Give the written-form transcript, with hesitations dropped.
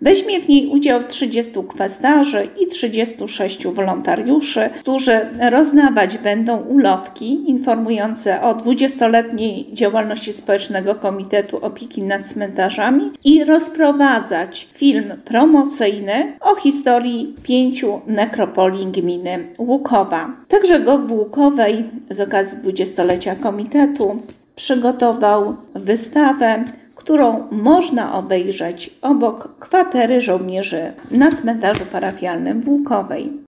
Weźmie w niej udział 30 kwestarzy i 36 wolontariuszy, którzy rozdawać będą ulotki informujące o 20-letniej działalności Społecznego Komitetu Opieki nad Cmentarzami i rozprowadzać film promocyjny o historii 5 nekropolii gminy Łukowa. Także GOG w Łukowej z okazji 20-lecia komitetu przygotował wystawę, którą można obejrzeć obok kwatery żołnierzy na cmentarzu parafialnym w Łukowej.